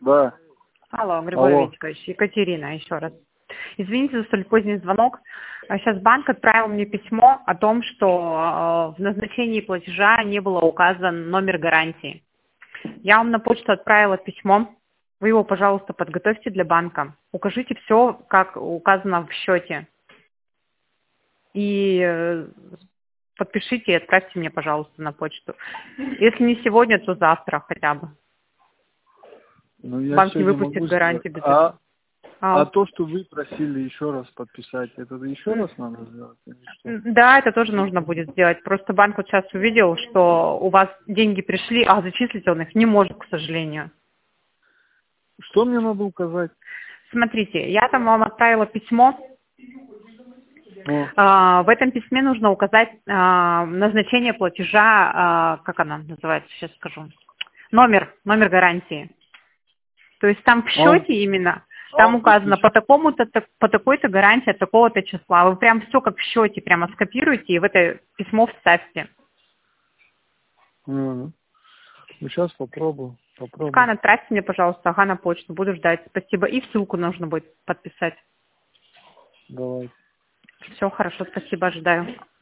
Да. Алло, Григорий Алло. Витькович, Екатерина, еще раз. Извините за столь поздний звонок. Сейчас банк отправил мне письмо о том, что в назначении платежа не было указан номер гарантии. Я вам на почту отправила письмо. Вы его, пожалуйста, подготовьте для банка. Укажите все, как указано в счете. И подпишите и отправьте мне, пожалуйста, на почту. Если не сегодня, то завтра хотя бы. Ну, я Банк не сегодня выпустит могу сделать. гарантию без этого. А то, что вы просили еще раз подписать, это еще раз надо сделать или что? Да, это тоже нужно будет сделать. Просто банк вот сейчас увидел, что у вас деньги пришли, а зачислить он их не может, к сожалению. Что мне надо указать? Смотрите, я там вам отправила письмо. Ну, В этом письме нужно указать назначение платежа, как она называется, сейчас скажу. Номер гарантии. То есть там в счете именно, там указано по такому-то, по такой-то гарантии от такого-то числа. Вы прям все как в счете прямо скопируйте и в это письмо вставьте. ну, сейчас попробую. Скан отправьте мне, пожалуйста, ага, на почту. Буду ждать. Спасибо. И ссылку нужно будет подписать. Давай. Все хорошо, спасибо, ожидаю.